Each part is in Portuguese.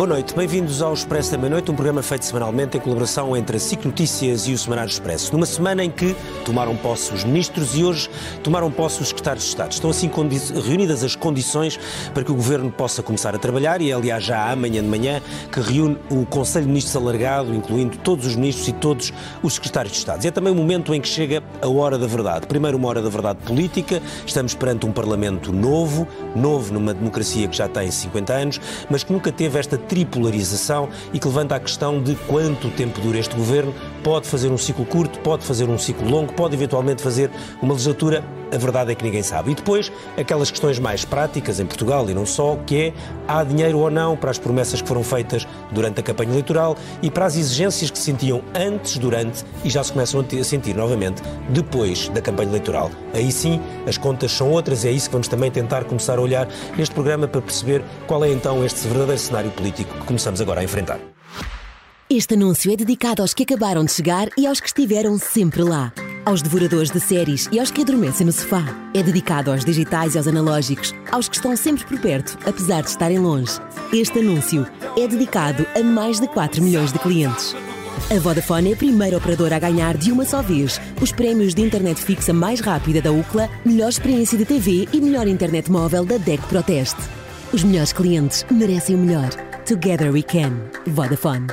Boa noite, bem-vindos ao Expresso da Meia-Noite, um programa feito semanalmente em colaboração entre a SIC Notícias e o Semanário Expresso. Numa semana em que tomaram posse os ministros e hoje tomaram posse os secretários de Estado. Estão assim reunidas as condições para que o Governo possa começar a trabalhar e, aliás, já amanhã de manhã, que reúne o Conselho de Ministros alargado, incluindo todos os ministros e todos os secretários de Estado. E é também o momento em que chega a hora da verdade. Primeiro, uma hora da verdade política. Estamos perante um Parlamento novo numa democracia que já tem 50 anos, mas que nunca teve esta tripolarização e que levanta a questão de quanto tempo dura este governo. Pode fazer um ciclo curto, pode fazer um ciclo longo, pode eventualmente fazer uma legislatura. A verdade é que ninguém sabe. E depois, aquelas questões mais práticas em Portugal e não só, que é, há dinheiro ou não para as promessas que foram feitas durante a campanha eleitoral e para as exigências que se sentiam antes, durante e já se começam a sentir novamente depois da campanha eleitoral. Aí sim, as contas são outras e é isso que vamos também tentar começar a olhar neste programa para perceber qual é então este verdadeiro cenário político que começamos agora a enfrentar. Este anúncio é dedicado aos que acabaram de chegar e aos que estiveram sempre lá. Aos devoradores de séries e aos que adormecem no sofá. É dedicado aos digitais e aos analógicos, aos que estão sempre por perto, apesar de estarem longe. Este anúncio é dedicado a mais de 4 milhões de clientes. A Vodafone é a primeira operadora a ganhar de uma só vez os prémios de internet fixa mais rápida da UCLA, melhor experiência de TV e melhor internet móvel da DEC Proteste. Os melhores clientes merecem o melhor. Together we can. Vodafone.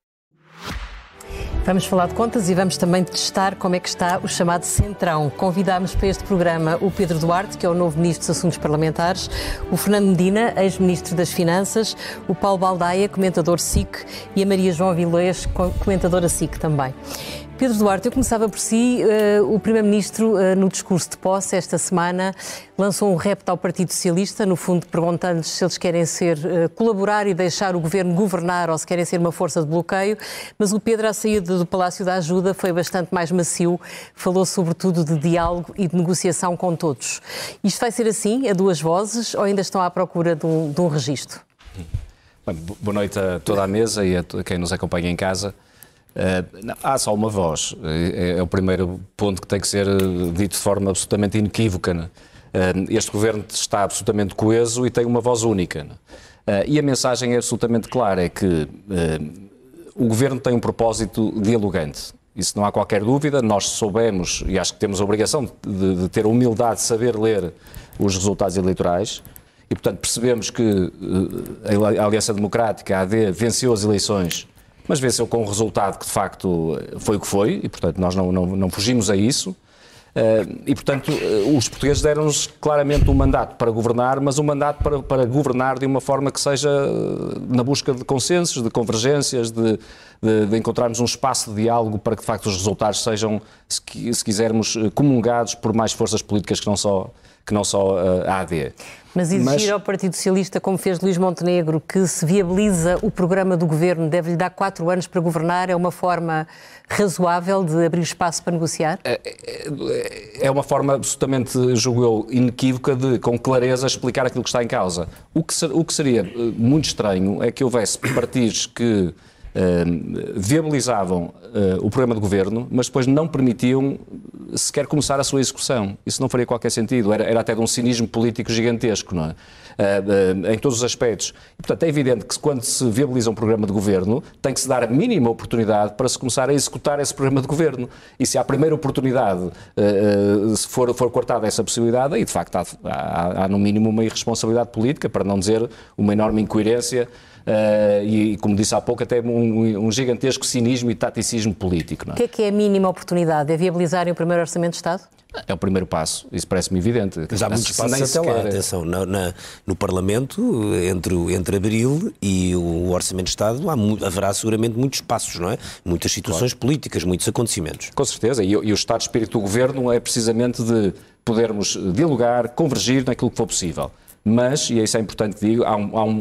Vamos falar de contas e vamos também testar como é que está o chamado Centrão. Convidámos para este programa o Pedro Duarte, que é o novo Ministro dos Assuntos Parlamentares, o Fernando Medina, ex-Ministro das Finanças, o Paulo Baldaia, comentador SIC, e a Maria João Vilés, comentadora SIC também. Pedro Duarte, eu começava por si. O Primeiro-Ministro, no discurso de posse esta semana, lançou um repto ao Partido Socialista, no fundo perguntando-lhes se eles querem colaborar e deixar o Governo governar ou se querem ser uma força de bloqueio, mas o Pedro, à saída do Palácio da Ajuda, foi bastante mais macio, falou sobretudo de diálogo e de negociação com todos. Isto vai ser assim, a duas vozes, ou ainda estão à procura de um registro? Bem, boa noite a toda a mesa e a quem nos acompanha em casa. Há só uma voz, é o primeiro ponto que tem que ser dito de forma absolutamente inequívoca. Este governo está absolutamente coeso e tem uma voz única. E a mensagem é absolutamente clara, é que o governo tem um propósito dialogante. Isso não há qualquer dúvida. Nós soubemos, e acho que temos a obrigação de ter a humildade de saber ler os resultados eleitorais, e portanto percebemos que a Aliança Democrática, a AD, venceu as eleições, mas venceu com um resultado que de facto foi o que foi, e portanto nós não fugimos a isso. E portanto os portugueses deram-nos claramente um mandato para governar, mas um mandato para governar de uma forma que seja na busca de consensos, de convergências, de encontrarmos um espaço de diálogo para que de facto os resultados sejam, se quisermos, comungados por mais forças políticas que não só a AD. Mas exigir ao Partido Socialista, como fez Luís Montenegro, que se viabiliza o programa do Governo, deve-lhe dar 4 anos para governar, é uma forma razoável de abrir espaço para negociar? É uma forma absolutamente, julgo eu, inequívoca de, com clareza, explicar aquilo que está em causa. O que seria muito estranho é que houvesse partidos que viabilizavam o programa de governo, mas depois não permitiam sequer começar a sua execução. Isso não faria qualquer sentido. Era até de um cinismo político gigantesco, não é? Em todos os aspectos. E, portanto, é evidente que quando se viabiliza um programa de governo, tem que se dar a mínima oportunidade para se começar a executar esse programa de governo. E se à primeira oportunidade se for cortada essa possibilidade, aí de facto há no mínimo uma irresponsabilidade política, para não dizer uma enorme incoerência, e, como disse há pouco, até um gigantesco cinismo e taticismo político. Não é? O que é a mínima oportunidade? É viabilizarem o primeiro Orçamento de Estado? É o primeiro passo, isso parece-me evidente. Mas há muitos passos até lá, atenção, no Parlamento, entre abril e o Orçamento de Estado, haverá seguramente muitos passos, não é? Muitas situações políticas, muitos acontecimentos. Com certeza, e o estado de espírito do Governo é precisamente de podermos dialogar, convergir naquilo que for possível. Mas, e isso é importante que digo, há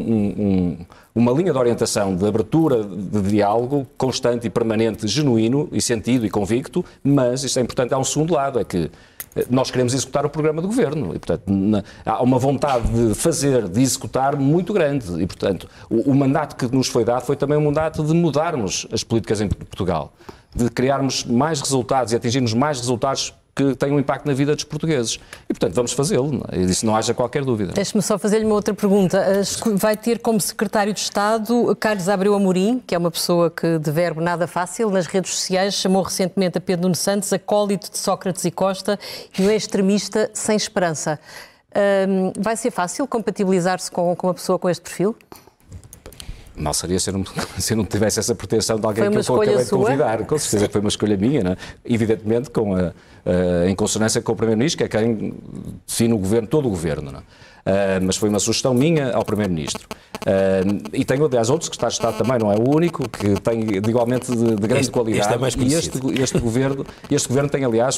uma linha de orientação, de abertura de diálogo constante e permanente, genuíno e sentido e convicto, mas, isso é importante, há um segundo lado, é que nós queremos executar o programa do Governo e, portanto, há uma vontade de fazer, de executar muito grande e, portanto, o mandato que nos foi dado foi também um mandato de mudarmos as políticas em Portugal, de criarmos mais resultados e atingirmos mais resultados que tem um impacto na vida dos portugueses. E, portanto, vamos fazê-lo, não é? E disso não haja qualquer dúvida. Deixe-me só fazer-lhe uma outra pergunta. Vai ter como secretário de Estado Carlos Abreu Amorim, que é uma pessoa que, de verbo nada fácil, nas redes sociais chamou recentemente a Pedro Nuno Santos acólito de Sócrates e Costa e um extremista sem esperança. Vai ser fácil compatibilizar-se com uma pessoa com este perfil? Mal seria se eu não tivesse essa proteção de alguém que eu acabei de convidar. Com certeza que foi uma escolha minha, não é? Evidentemente em consonância com o Primeiro-Ministro, que é quem define o governo, todo o governo, não é? Mas foi uma sugestão minha ao Primeiro-Ministro. E tenho, aliás, outros secretários de Estado também, não é o único, que tem igualmente de grande qualidade. Este é mais conhecido. E este governo tem, aliás,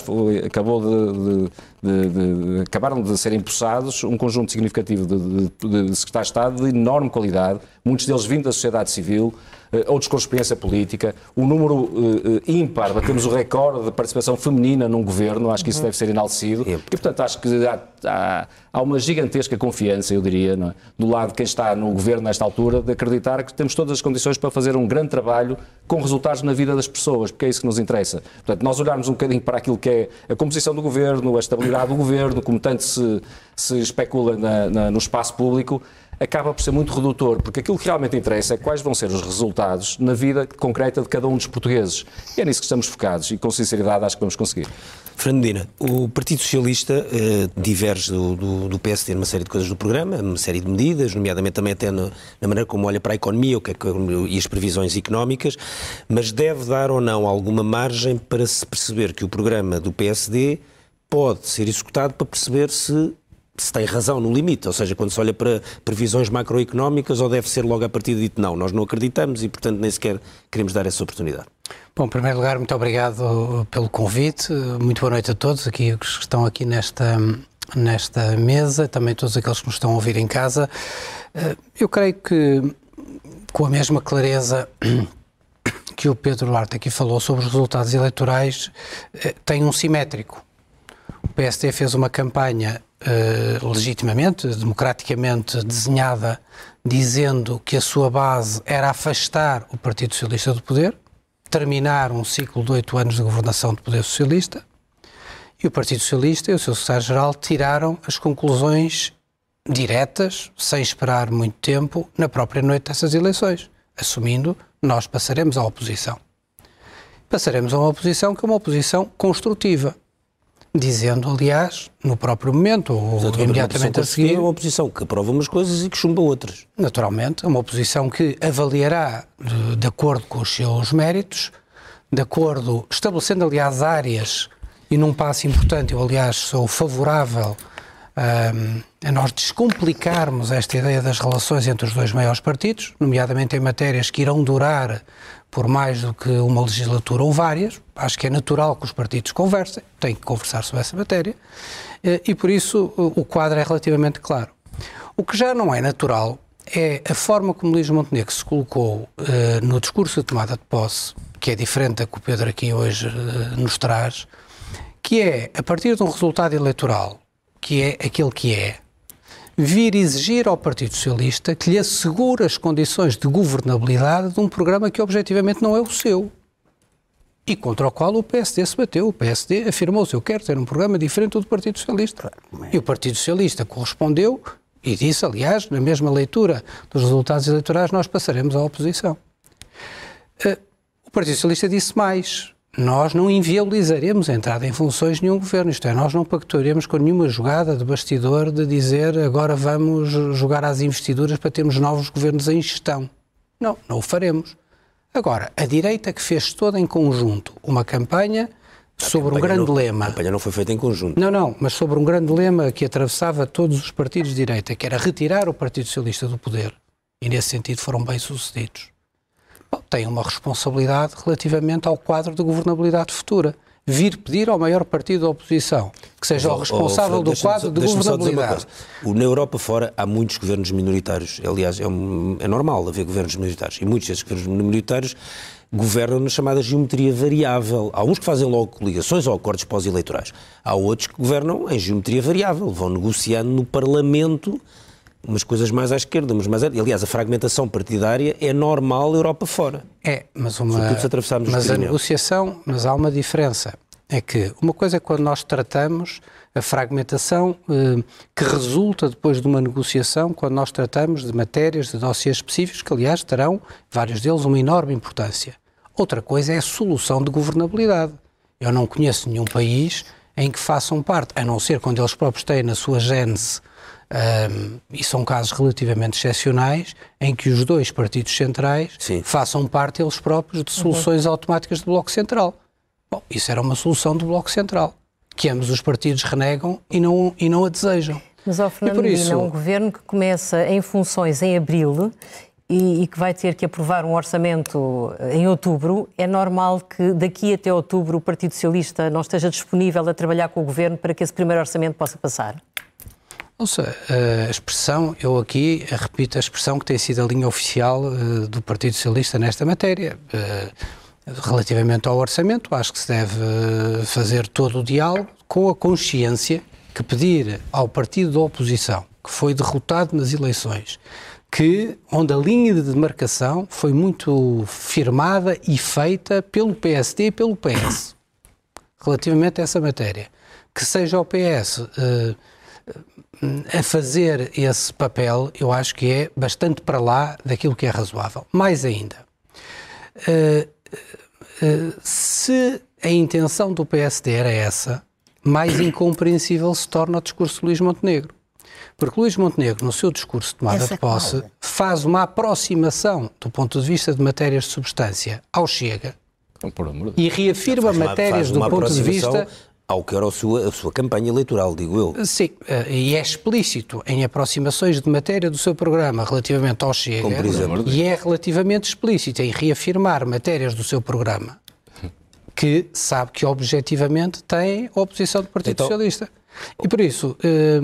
acabaram de ser impulsados um conjunto significativo de secretários de Estado de enorme qualidade, muitos deles vindo da sociedade civil, outros com experiência política, o número ímpar, batemos o recorde de participação feminina num governo, acho que isso deve ser enaltecido, e portanto acho que há uma gigantesca confiança, eu diria, não é? Do lado de quem está no governo nesta altura, de acreditar que temos todas as condições para fazer um grande trabalho com resultados na vida das pessoas, porque é isso que nos interessa. Portanto, nós olharmos um bocadinho para aquilo que é a composição do governo, a estabilidade do governo, como tanto se especula no espaço público, acaba por ser muito redutor, porque aquilo que realmente interessa é quais vão ser os resultados na vida concreta de cada um dos portugueses. E é nisso que estamos focados e, com sinceridade, acho que vamos conseguir. Fernando Medina, o Partido Socialista diverge do PSD numa série de coisas do programa, uma série de medidas, nomeadamente também até na maneira como olha para a economia e as previsões económicas, mas deve dar ou não alguma margem para se perceber que o programa do PSD pode ser executado para perceber se tem razão no limite, ou seja, quando se olha para previsões macroeconómicas, ou deve ser logo a partir de dito não, nós não acreditamos e, portanto, nem sequer queremos dar essa oportunidade. Bom, em primeiro lugar, muito obrigado pelo convite, muito boa noite a todos que estão aqui nesta mesa, também todos aqueles que nos estão a ouvir em casa. Eu creio que, com a mesma clareza que o Pedro Duarte aqui falou sobre os resultados eleitorais, tem um simétrico. O PSD fez uma campanha legitimamente, democraticamente desenhada, dizendo que a sua base era afastar o Partido Socialista do poder, terminar um ciclo de 8 anos de governação do poder socialista, e o Partido Socialista e o seu secretário-geral tiraram as conclusões diretas, sem esperar muito tempo, na própria noite dessas eleições, assumindo nós passaremos à oposição. Passaremos a uma oposição que é uma oposição construtiva, dizendo, aliás, no próprio momento, ou imediatamente a seguir... É uma oposição que aprova umas coisas e que chumba outras. Naturalmente, uma oposição que avaliará de acordo com os seus méritos, estabelecendo, aliás, áreas, e num passo importante, eu, aliás, sou favorável a nós descomplicarmos esta ideia das relações entre os dois maiores partidos, nomeadamente em matérias que irão durar por mais do que uma legislatura ou várias. Acho que é natural que os partidos conversem, têm que conversar sobre essa matéria, e por isso o quadro é relativamente claro. O que já não é natural é a forma como Luís Montenegro se colocou no discurso de tomada de posse, que é diferente da que o Pedro aqui hoje nos traz, que é, a partir de um resultado eleitoral, que é aquele que é, vir exigir ao Partido Socialista que lhe assegure as condições de governabilidade de um programa que objetivamente não é o seu e contra o qual o PSD se bateu. O PSD afirmou-se, eu quero ter um programa diferente do Partido Socialista. E o Partido Socialista correspondeu e disse, aliás, na mesma leitura dos resultados eleitorais, nós passaremos à oposição. O Partido Socialista disse mais. Nós não inviabilizaremos a entrada em funções de nenhum governo, isto é, nós não pactuaremos com nenhuma jogada de bastidor de dizer agora vamos jogar às investiduras para termos novos governos em gestão. Não, não o faremos. Agora, a direita que fez toda em conjunto uma campanha sobre um grande lema... A campanha não foi feita em conjunto. Não, mas sobre um grande lema que atravessava todos os partidos de direita, que era retirar o Partido Socialista do poder, e nesse sentido foram bem-sucedidos. Tem uma responsabilidade relativamente ao quadro de governabilidade futura. Vir pedir ao maior partido da oposição que seja o responsável do quadro de governabilidade. Na Europa fora há muitos governos minoritários. Aliás, é normal haver governos minoritários. E muitos desses governos minoritários governam na chamada geometria variável. Há uns que fazem logo coligações ou acordos pós-eleitorais. Há outros que governam em geometria variável. Vão negociando no Parlamento umas coisas mais à esquerda, aliás, a fragmentação partidária é normal na Europa fora. Mas a negociação, mas há uma diferença. é que uma coisa é quando nós tratamos a fragmentação que resulta depois de uma negociação, quando nós tratamos de matérias, de dossiês específicos, que aliás terão, vários deles, uma enorme importância. Outra coisa é a solução de governabilidade. Eu não conheço nenhum país em que façam parte, a não ser quando eles próprios têm na sua gênese, e são casos relativamente excepcionais, em que os dois partidos centrais façam parte eles próprios de soluções automáticas do Bloco Central. Bom, isso era uma solução do Bloco Central, que ambos os partidos renegam e não a desejam. Mas, Fernando Medina, um governo que começa em funções em abril e que vai ter que aprovar um orçamento em outubro, é normal que daqui até outubro o Partido Socialista não esteja disponível a trabalhar com o governo para que esse primeiro orçamento possa passar? Ouça, a expressão, eu aqui repito a expressão que tem sido a linha oficial do Partido Socialista nesta matéria. Relativamente ao orçamento, acho que se deve fazer todo o diálogo com a consciência que pedir ao partido da oposição, que foi derrotado nas eleições, onde a linha de demarcação foi muito firmada e feita pelo PSD e pelo PS, relativamente a essa matéria, que seja o PS a fazer esse papel, eu acho que é bastante para lá daquilo que é razoável. Mais ainda, se a intenção do PSD era essa, mais incompreensível se torna o discurso de Luís Montenegro. Porque Luís Montenegro, no seu discurso de tomada de posse, faz uma aproximação do ponto de vista de matérias de substância ao Chega e reafirma matérias do ponto de vista... Ao que era a sua campanha eleitoral, digo eu. Sim, e é explícito em aproximações de matéria do seu programa relativamente ao Chega, e é relativamente explícito em reafirmar matérias do seu programa que sabe que objetivamente tem a oposição do Partido Socialista. E por isso,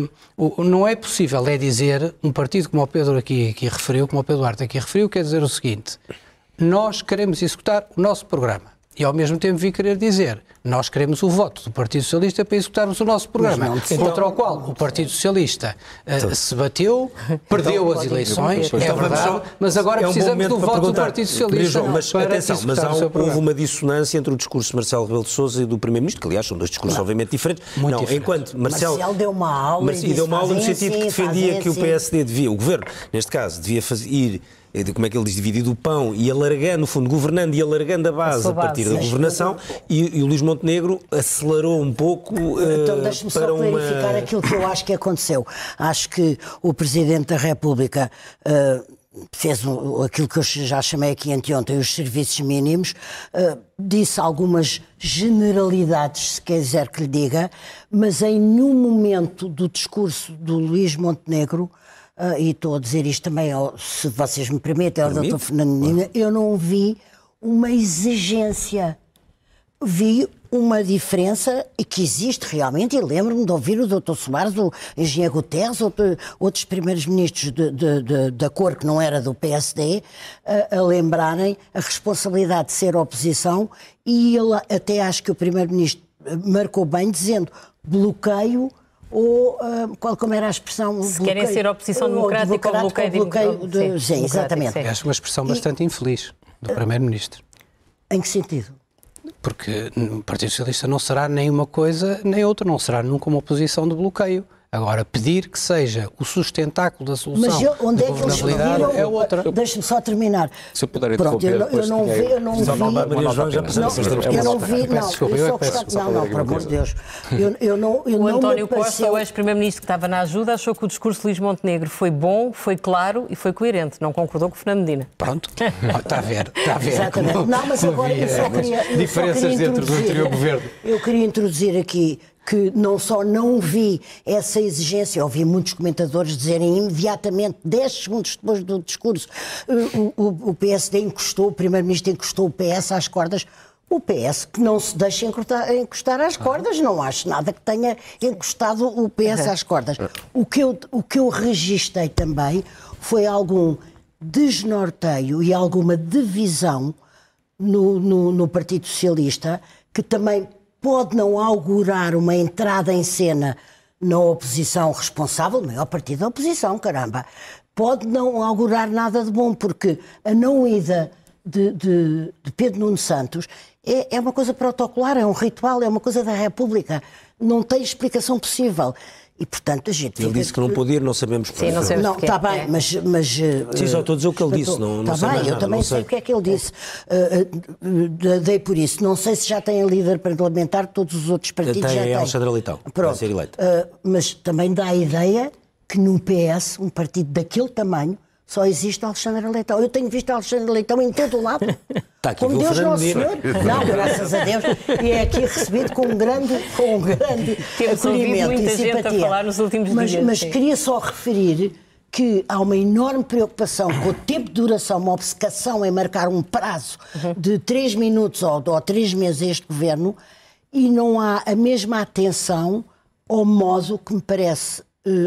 não é possível dizer, um partido como o Pedro aqui referiu, como o Pedro Duarte aqui referiu, quer dizer o seguinte: nós queremos executar o nosso programa. E ao mesmo tempo vi querer dizer, nós queremos o voto do Partido Socialista para executarmos o nosso programa, contra o qual o Partido Socialista se bateu, perdeu as eleições, é verdade, mas agora precisamos do voto do Partido Socialista. Mas atenção, houve uma dissonância entre o discurso de Marcelo Rebelo de Sousa e do Primeiro-Ministro, que aliás são dois discursos obviamente diferentes. Enquanto Marcelo deu uma aula no sentido que defendia que o PSD devia, o Governo, neste caso, devia ir, como é que ele diz, dividido o pão e alargando, no fundo, governando e alargando a base a partir da governação, e o Luís Montenegro acelerou um pouco então deixe-me só clarificar aquilo que eu acho que aconteceu. Acho que o Presidente da República fez aquilo que eu já chamei aqui anteontem, os serviços mínimos, disse algumas generalidades, se quiser que lhe diga, mas em nenhum momento do discurso do Luís Montenegro, e estou a dizer isto também, se vocês me permitem, ao Dr. Fernando Medina, eu não vi uma exigência. Vi uma diferença que existe realmente, e lembro-me de ouvir o Dr. Soares, o engenheiro Guterres, outros primeiros ministros da cor que não era do PSD, a lembrarem a responsabilidade de ser oposição, e ele, até acho que o primeiro-ministro marcou bem, dizendo bloqueio ou como era a expressão? Se querem ser oposição democrática ou bloqueio. Sim, exatamente. Acho uma expressão bastante infeliz do Primeiro-Ministro. Em que sentido? Porque o Partido Socialista não será nem uma coisa nem outra, não será nunca uma oposição de bloqueio. Agora, pedir que seja o sustentáculo da solução onde é que eles pediram? É outra. Deixe-me só terminar. Se eu puder interromper, eu não vi, por amor de Deus. O António Costa, o ex-primeiro-ministro que estava na ajuda, achou que o discurso de Luís Montenegro foi bom, foi claro e foi coerente. Não concordou com o Fernando Medina. Pronto, está a ver. Exatamente. Não, mas agora eu só queria... Diferenças dentro do anterior governo. Eu queria introduzir aqui que não só não vi essa exigência, ouvi muitos comentadores dizerem imediatamente, 10 segundos depois do discurso, o PSD encostou, o Primeiro-Ministro encostou o PS às cordas. O PS que não se deixa encostar às cordas, não acho nada que tenha encostado o PS às cordas. O que eu registrei também foi algum desnorteio e alguma divisão no Partido Socialista, que também pode não augurar uma entrada em cena na oposição responsável, o maior partido da oposição, caramba. Pode não augurar nada de bom, porque a não ida de Pedro Nuno Santos é uma coisa protocolar, é um ritual, é uma coisa da República. Não tem explicação possível. E, portanto, a gente... Ele disse que não pôde ir, não sabemos porquê. Sim, não sabemos porquê. Está bem, mas... Sim, só estou a dizer o que ele disse, não sei mais nada. Eu também sei o que é que ele disse. Dei por isso. Não sei se já tem a líder parlamentar, todos os outros partidos já têm. Alexandra Leitão, vai ser eleita. Mas também dá a ideia que no PS, um partido daquele tamanho, só existe Alexandra Leitão. Eu tenho visto Alexandra Leitão em todo o lado. Está aqui, como Deus Nosso Senhor. Não, graças a Deus. E é aqui recebido com um grande acolhimento e simpatia. A falar nos últimos dias. Mas queria só referir que há uma enorme preocupação com o tempo de duração, uma obcecação em marcar um prazo de 3 minutos ou 3 meses a este governo, e não há a mesma atenção ao modo que me parece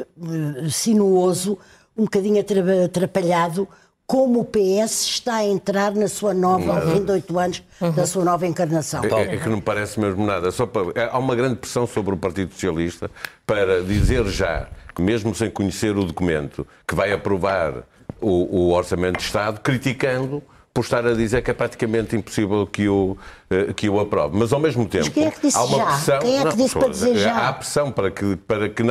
sinuoso, um bocadinho atrapalhado, como o PS está a entrar na sua nova, ao fim de 8 anos, da sua nova encarnação. É que não parece mesmo nada. Há uma grande pressão sobre o Partido Socialista para dizer já, que mesmo sem conhecer o documento, que vai aprovar o Orçamento de Estado, criticando por estar a dizer que é praticamente impossível que o aprove. Mas, ao mesmo tempo, quem é que disse há uma já? pressão... Quem é que disse para dizer já? Há pressão para que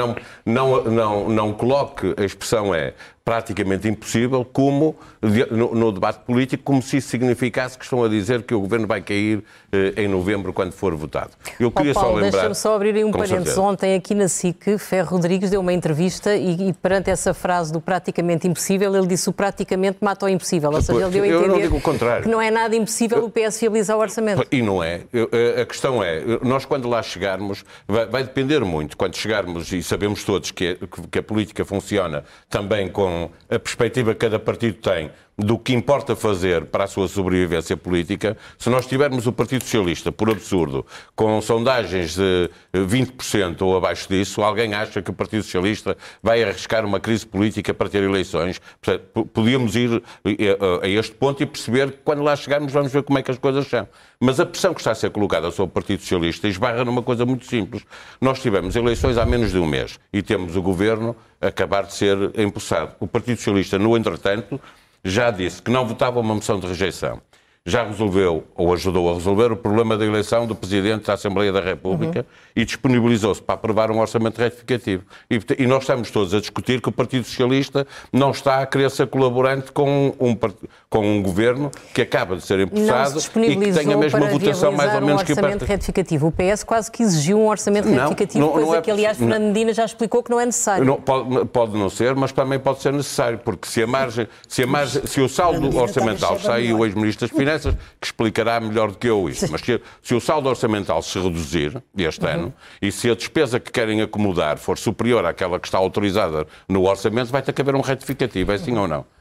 não coloque a expressão praticamente impossível, como no debate político, como se isso significasse que estão a dizer que o governo vai cair em novembro, quando for votado. Eu queria só lembrar... Deixa-me só abrir aí um parênteses. Ontem, aqui na SIC, Ferro Rodrigues deu uma entrevista e perante essa frase do praticamente impossível, ele disse o praticamente mata o impossível. Ou seja, ele deu a entender eu não digo o contrário. Que não é nada impossível o PS viabilizar o orçamento. E não é. A questão é, nós quando lá chegarmos, vai depender muito. Quando chegarmos, e sabemos todos que a política funciona também com a perspectiva que cada partido tem do que importa fazer para a sua sobrevivência política, se nós tivermos o Partido Socialista, por absurdo, com sondagens de 20% ou abaixo disso, alguém acha que o Partido Socialista vai arriscar uma crise política para ter eleições? Podíamos ir a este ponto e perceber que quando lá chegarmos vamos ver como é que as coisas são. Mas a pressão que está a ser colocada sobre o Partido Socialista esbarra numa coisa muito simples. Nós tivemos eleições há menos de um mês e temos o governo a acabar de ser empossado. O Partido Socialista, no entretanto, já disse que não votava uma moção de rejeição. Já resolveu, ou ajudou a resolver, o problema da eleição do Presidente da Assembleia da República e disponibilizou-se para aprovar um orçamento retificativo. E nós estamos todos a discutir que o Partido Socialista não está a querer ser colaborante com um governo que acaba de ser empossado e que tem a mesma votação mais ou menos que o Partido. Orçamento retificativo. O PS quase que exigiu um orçamento retificativo, coisa que, aliás, Fernando Medina já explicou que não é necessário. Pode não ser, mas também pode ser necessário, porque se o saldo orçamental sai, o ex-ministro das Finanças que explicará melhor do que eu isso, mas se o saldo orçamental se reduzir este ano e se a despesa que querem acomodar for superior àquela que está autorizada no orçamento, vai ter que haver um retificativo, é assim ou não?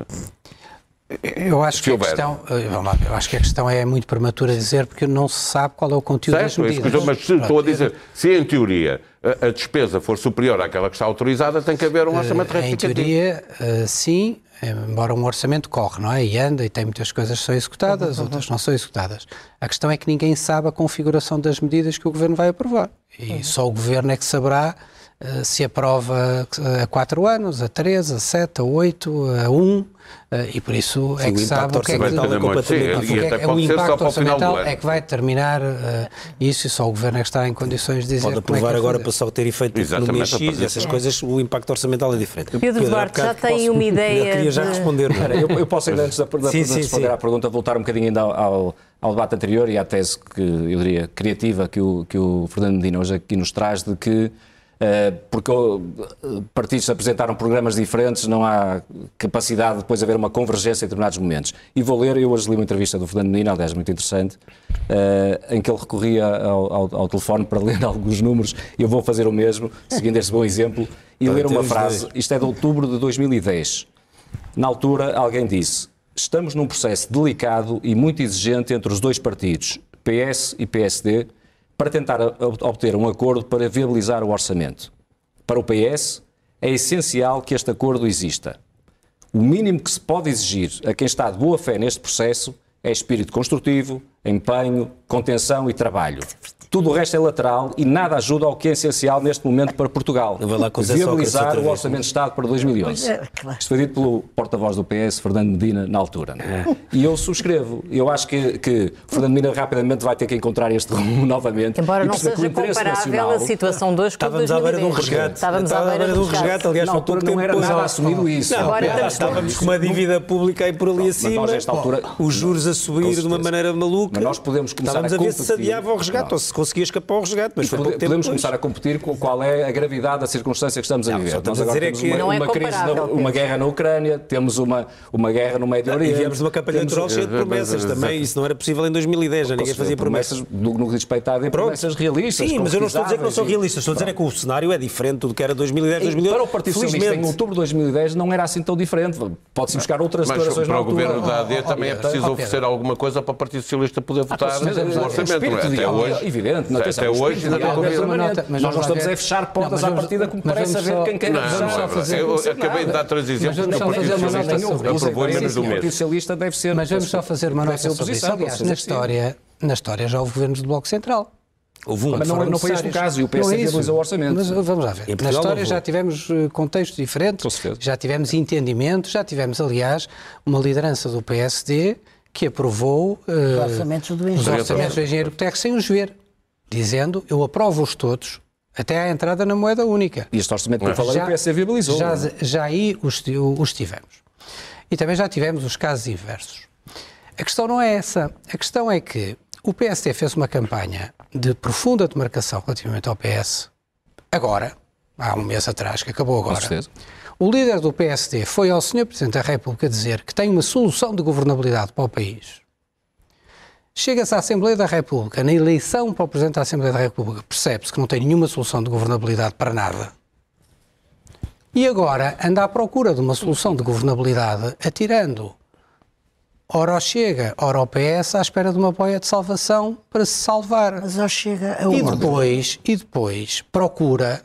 Eu acho que a questão é muito prematura a dizer, porque não se sabe qual é o conteúdo das medidas. Mas estou a dizer, se em teoria a despesa for superior àquela que está autorizada, tem que haver um orçamento retificativo. Em teoria, sim, embora um orçamento corre, não é? E anda, e tem muitas coisas que são executadas, outras não são executadas. A questão é que ninguém sabe a configuração das medidas que o Governo vai aprovar. E só o Governo é que saberá se aprova a 4 anos, a 3, a 7, a 8, a 1, e por isso é que sabe o que é que o impacto orçamental é que vai determinar isso, e só o Governo é que está em condições de dizer. Pode aprovar agora para só ter efeito no mês X, essas coisas, o impacto orçamental é diferente. Pedro Duarte, já tem uma ideia. Eu queria já responder. Eu posso ainda, antes de responder à pergunta, voltar um bocadinho ainda ao debate anterior e à tese que eu diria criativa que o Fernando Medina hoje aqui nos traz, de que porque partidos apresentaram programas diferentes, não há capacidade de depois haver uma convergência em determinados momentos. E vou ler, eu hoje li uma entrevista do Fernando Medina, aliás, muito interessante, em que ele recorria ao telefone para ler alguns números, e eu vou fazer o mesmo, seguindo este bom exemplo, e ler uma frase. Isto é de outubro de 2010. Na altura, alguém disse: estamos num processo delicado e muito exigente entre os dois partidos, PS e PSD, para tentar obter um acordo para viabilizar o orçamento. Para o PS, é essencial que este acordo exista. O mínimo que se pode exigir a quem está de boa fé neste processo é espírito construtivo, empenho, contenção e trabalho. Tudo o resto é lateral e nada ajuda ao que é essencial neste momento para Portugal. Viabilizar o Orçamento de Estado para 2011. Isto foi dito pelo porta-voz do PS, Fernando Medina, na altura. E eu subscrevo. Eu acho que Fernando Medina rapidamente vai ter que encontrar este rumo novamente. Embora não seja comparável a situação de hoje com 2010. Estávamos à beira de um resgate. Estávamos à beira de um resgate. Aliás, na altura não era nada assumido isso. Estávamos com uma dívida pública aí por ali acima, os juros a subir de uma maneira maluca. Mas nós podemos começar a ver se adiava ao resgate ou se conseguia escapar ao resgate. Mas podemos começar a competir com qual é a gravidade da circunstância que estamos a viver. Nós agora temos uma crise, uma guerra na Ucrânia, temos uma guerra no Médio Oriente. E viemos de uma campanha eleitoral cheia de promessas também. Isso não era possível em 2010, ninguém fazia promessas. No que diz respeito a promessas realistas. Sim, mas eu não estou a dizer que não são realistas. Estou a dizer é que o cenário é diferente do que era 2010, 2011. Para o Partido Socialista, em outubro de 2010, não era assim tão diferente. Pode-se buscar outras declarações na altura. Mas para o governo da AD também é preciso oferecer alguma coisa para o Partido Socialista poder votar no orçamento. Até hoje, evidente. Até hoje ainda não mas nós não estamos a fechar portas à partida como parece haver quem queira. Eu acabei de dar 3 exemplos no Partido Socialista. Aprovou em menos de um mês. O Partido Socialista deve ser. Mas vamos só fazer uma nota sobre isso. Aliás, na história já houve governos de Bloco Central. Mas não foi este o caso, e o PS viabilizou o orçamento. Mas vamos lá ver. Na história já tivemos contextos diferentes, já tivemos entendimento, já tivemos, aliás, uma liderança do PSD que aprovou os orçamentos do engenheiro Guterres sem os ver, dizendo, eu aprovo-os todos, até à entrada na moeda única. E este orçamento que eu falei, o PS viabilizou. Já aí os tivemos. E também já tivemos os casos inversos. A questão não é essa. A questão é que o PSD fez uma campanha de profunda demarcação relativamente ao PS, agora, há um mês atrás, que acabou agora. O líder do PSD foi ao Sr. Presidente da República dizer que tem uma solução de governabilidade para o país. Chega-se à Assembleia da República, na eleição para o Presidente da Assembleia da República, percebe-se que não tem nenhuma solução de governabilidade para nada. E agora anda à procura de uma solução de governabilidade, atirando ora ao Chega, ora ao PS, à espera de uma boia de salvação para se salvar. Mas ao Chega e depois procura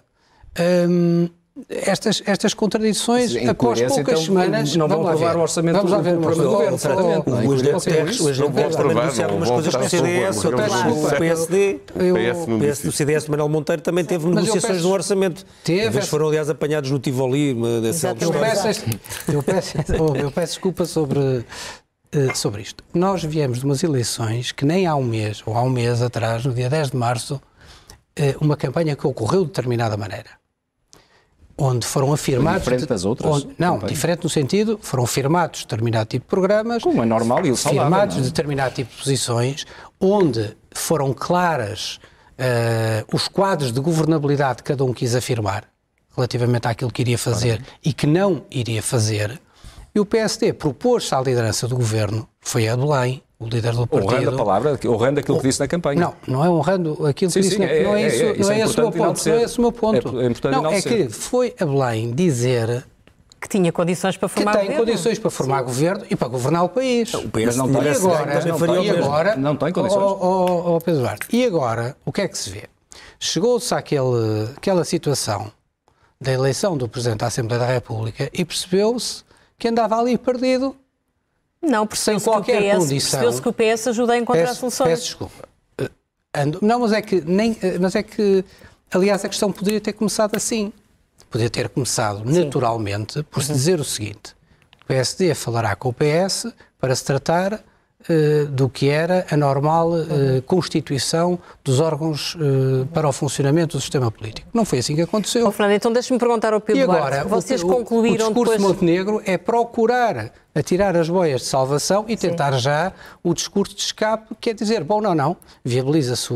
estas contradições após poucas semanas. Não vão aprovar o orçamento do governo. O Guterres também anunciou algumas coisas com o CDS, o PSD, o CDS de Manuel Monteiro também teve negociações no orçamento. Eles foram, aliás, apanhados no Tivoli. Eu peço desculpa sobre isto. Nós viemos de umas eleições que nem há um mês, ou há um mês atrás, no dia 10 de março, uma campanha que ocorreu de determinada maneira. Onde foram afirmados... Diferente das outras? Diferente no sentido, foram firmados determinado tipo de programas... Como é normal e o saudável. Firmados determinado tipo de posições, onde foram claras os quadros de governabilidade que cada um quis afirmar, relativamente àquilo que iria fazer e que não iria fazer. E o PSD propôs-se à liderança do governo, foi a Belém, o líder do partido... Honrando a palavra, honrando aquilo que disse na campanha. Não é honrando aquilo que disse na campanha. Não é esse o meu ponto. Não é esse o meu ponto. É que foi a Belém dizer... Que tinha condições para formar governo. Que tem condições para formar governo e para governar o país. O PS não tem agora, não tem condições. Pedro Duarte. E agora, o que é que se vê? Chegou-se àquela situação da eleição do Presidente da Assembleia da República e percebeu-se que andava ali perdido. Não, percebeu-se que o PS ajuda a encontrar soluções. Peço desculpa. Não, mas é que, aliás, a questão poderia ter começado assim. Poderia ter começado naturalmente por se dizer o seguinte: o PSD falará com o PS para se tratar do que era a normal constituição dos órgãos para o funcionamento do sistema político. Não foi assim que aconteceu. Fernando, então deixe-me perguntar ao Pedro Duarte. Vocês concluíram o discurso de Montenegro é procurar atirar as boias de salvação e tentar já o discurso de escape, que é dizer, viabiliza-se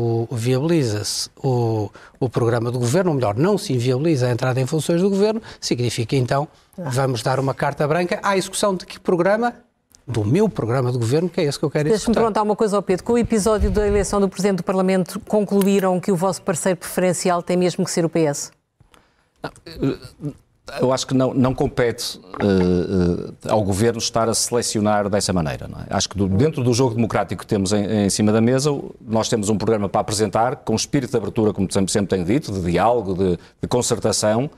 o programa do governo, ou melhor, não se inviabiliza a entrada em funções do governo, significa então, vamos dar uma carta branca à execução de que programa? Do meu programa de governo, que é esse que eu quero executar. Deixa-me perguntar uma coisa ao Pedro. Com o episódio da eleição do Presidente do Parlamento, concluíram que o vosso parceiro preferencial tem mesmo que ser o PS? Eu acho que não compete ao Governo estar a selecionar dessa maneira. Não é? Acho que dentro do jogo democrático que temos em cima da mesa, nós temos um programa para apresentar, com espírito de abertura, como sempre tenho dito, de diálogo, de concertação,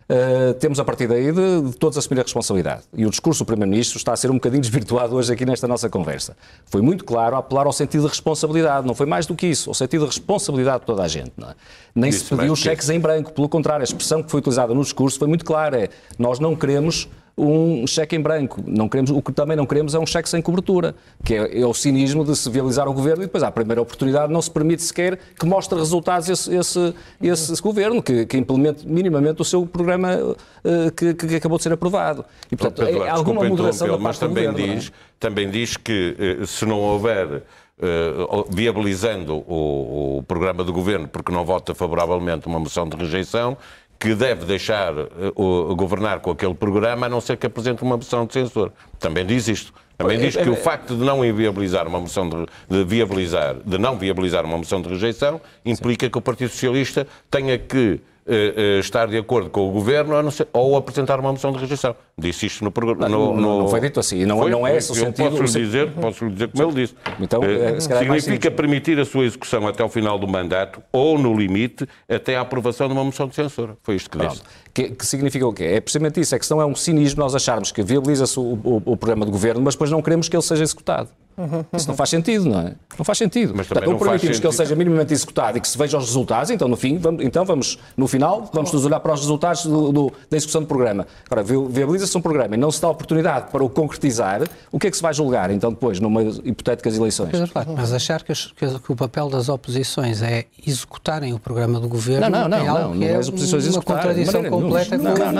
temos a partir daí de todos assumir a responsabilidade. E o discurso do Primeiro-Ministro está a ser um bocadinho desvirtuado hoje aqui nesta nossa conversa. Foi muito claro a apelar ao sentido de responsabilidade, não foi mais do que isso, ao sentido de responsabilidade de toda a gente. Não é? Nem se pediu cheques em branco, pelo contrário, a expressão que foi utilizada no discurso foi muito clara, nós não queremos um cheque em branco. O que também não queremos é um cheque sem cobertura, que é o cinismo de se viabilizar o governo e depois, à primeira oportunidade, não se permite sequer que mostre resultados esse governo, que implemente minimamente o seu programa que acabou de ser aprovado. E, portanto, há alguma moderação da parte do governo. Também diz que se não houver viabilizando o programa do governo, porque não vota favoravelmente uma moção de rejeição, que deve deixar governar com aquele programa, a não ser que apresente uma moção de censura. Também diz isto. Também diz que o facto de não inviabilizar uma moção de não viabilizar uma moção de rejeição implica que o Partido Socialista tenha que estar de acordo com o Governo ou apresentar uma moção de rejeição. Disse isto no programa. Não foi dito assim. Não é esse o sentido. Posso lhe dizer como ele disse. Então, significa permitir a sua execução até ao final do mandato ou, no limite, até à aprovação de uma moção de censura. Foi isto que disse. Que significa o quê? É precisamente isso. A questão é um cinismo nós acharmos que viabiliza-se o programa do Governo, mas depois não queremos que ele seja executado. Isso não faz sentido, não é? Não faz sentido. Mas também não permitimos que ele seja minimamente executado e que se vejam os resultados, então no final vamos nos olhar para os resultados da execução do programa. Agora, viabiliza-se um programa e não se dá oportunidade para o concretizar, o que é que se vai julgar, então, depois, numa hipotéticas eleições? Mas achar que o papel das oposições é executarem o programa do Governo não é as oposições uma contradição completa.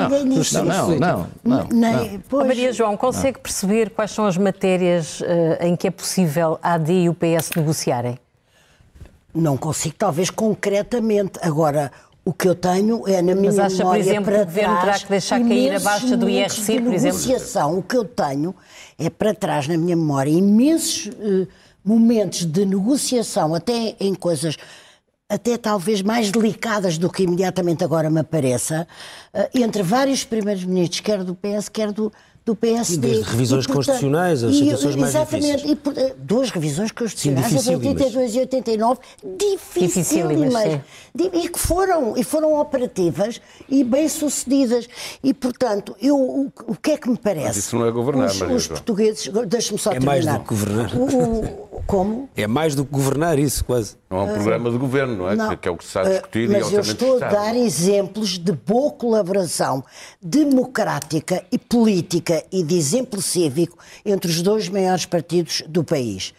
Maria João, consegue perceber quais são as matérias em que é possível a AD e o PS negociarem? Não consigo, talvez concretamente. Agora, o que eu tenho é na minha memória para trás... Mas acha, por exemplo, que o Governo terá que deixar cair a baixa do IRC, por exemplo? O que eu tenho é para trás na minha memória imensos momentos de negociação, até em coisas... até talvez mais delicadas do que imediatamente agora me apareça, entre vários primeiros-ministros, quer do PS, quer do PSD. E desde revisões constitucionais, as situações mais difíceis. Exatamente, duas revisões constitucionais, as 82 e 89, dificílimas. E que foram operativas e bem-sucedidas. E, portanto, o que é que me parece? Mas isso não é governar, os portugueses... Deixa-me só terminar. É mais do que governar. Como? É mais do que governar isso, quase. Não é um programa de governo, não é? Não, que é o que se está a discutir e mas eu estou a dar exemplos de boa colaboração democrática e política e de exemplo cívico entre os dois maiores partidos do país.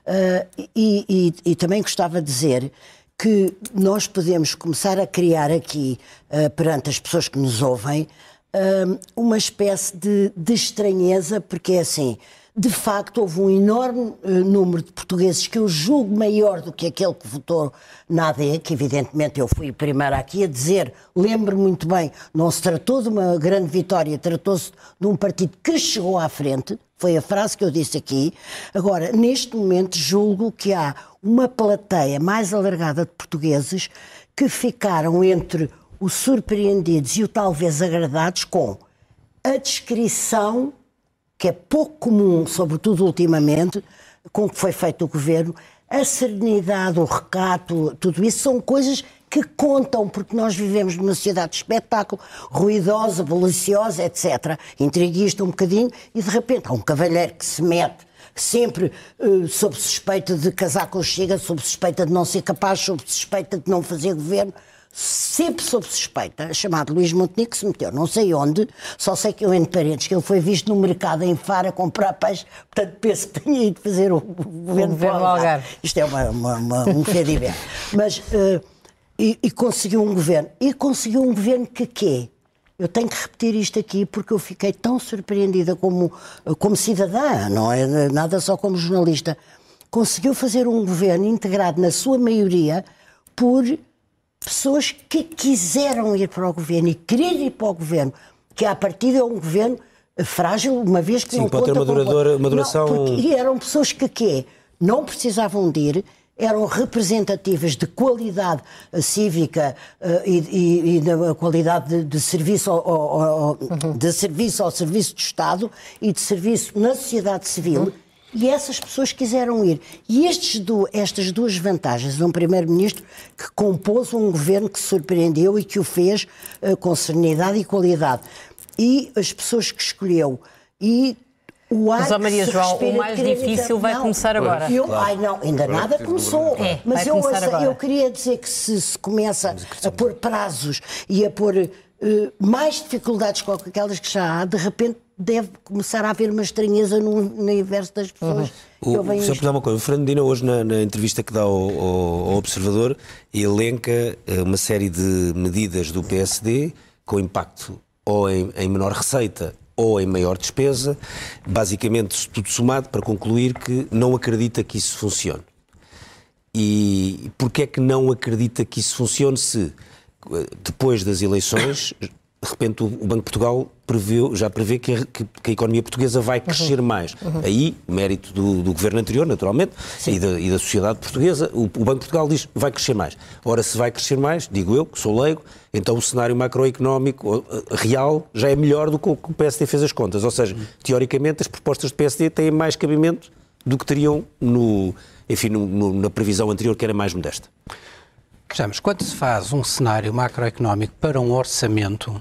E também gostava de dizer que nós podemos começar a criar aqui, perante as pessoas que nos ouvem, uma espécie de estranheza, porque é assim... De facto, houve um enorme número de portugueses que eu julgo maior do que aquele que votou na AD, que evidentemente eu fui a primeira aqui a dizer, lembro muito bem, não se tratou de uma grande vitória, tratou-se de um partido que chegou à frente, foi a frase que eu disse aqui. Agora, neste momento, julgo que há uma plateia mais alargada de portugueses que ficaram entre os surpreendidos e o talvez agradados com a descrição que é pouco comum, sobretudo ultimamente, com o que foi feito o Governo, a serenidade, o recato, tudo isso são coisas que contam, porque nós vivemos numa sociedade de espetáculo, ruidosa, maliciosa, etc., intriguista um bocadinho, e de repente há um cavalheiro que se mete sempre sob suspeita de casar com o Chega, sob suspeita de não ser capaz, sob suspeita de não fazer governo, sempre sob suspeita, chamado Luís Montenegro, que se meteu não sei onde, só sei que eu, entre parentes, que ele foi visto no mercado em Faro a comprar peixe, portanto penso que tenha ido fazer o governo para o Algarve. Isto é um fediver. Mas, e conseguiu um governo. E conseguiu um governo que quê? Eu tenho que repetir isto aqui porque eu fiquei tão surpreendida como cidadã, não é nada só como jornalista. Conseguiu fazer um governo integrado, na sua maioria, por pessoas que quiseram ir para o governo e querer ir para o governo, que à partida é um governo frágil, uma vez que não pode conta ter uma duração... E eram pessoas que não precisavam de ir, eram representativas de qualidade cívica e da qualidade de serviço de serviço ao serviço do Estado e de serviço na sociedade civil, e essas pessoas quiseram ir. E estas duas vantagens de um primeiro-ministro que compôs um governo que surpreendeu e que o fez com serenidade e qualidade. E as pessoas que escolheu. E o ar. Mas, Maria João, o mais difícil vai começar agora. Ainda nada começou. Mas eu queria dizer que se começa a pôr prazos e a pôr mais dificuldades com aquelas que já há, de repente deve começar a haver uma estranheza no universo das pessoas. Só para dar uma coisa, o Fernando Medina hoje na entrevista que dá ao Observador elenca uma série de medidas do PSD com impacto ou em menor receita ou em maior despesa, basicamente tudo somado para concluir que não acredita que isso funcione. E porquê é que não acredita que isso funcione se, depois das eleições, de repente o Banco de Portugal já prevê que a economia portuguesa vai crescer mais? Aí, mérito do governo anterior, naturalmente, e da sociedade portuguesa, o Banco de Portugal diz que vai crescer mais. Ora, se vai crescer mais, digo eu, que sou leigo, então o cenário macroeconómico real já é melhor do que o PSD fez as contas. Ou seja, teoricamente, as propostas do PSD têm mais cabimento do que teriam na previsão anterior, que era mais modesta. Vejamos, quando se faz um cenário macroeconómico para um orçamento,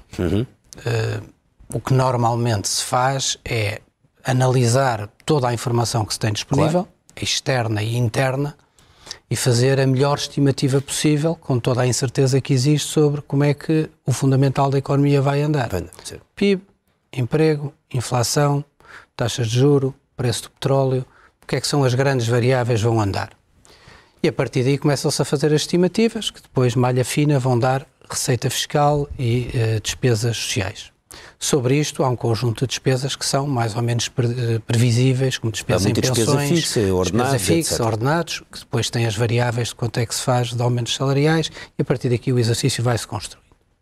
o que normalmente se faz é analisar toda a informação que se tem disponível, externa e interna, e fazer a melhor estimativa possível, com toda a incerteza que existe sobre como é que o fundamental da economia vai andar. PIB, emprego, inflação, taxas de juro, preço do petróleo, o que é que são as grandes variáveis que vão andar. E a partir daí começam-se a fazer as estimativas, que depois, malha fina, vão dar receita fiscal e despesas sociais. Sobre isto, há um conjunto de despesas que são mais ou menos previsíveis, como despesa em pensões, despesa fixa, ordenados, que depois têm as variáveis de quanto é que se faz de aumentos salariais, e a partir daqui o exercício vai-se construir.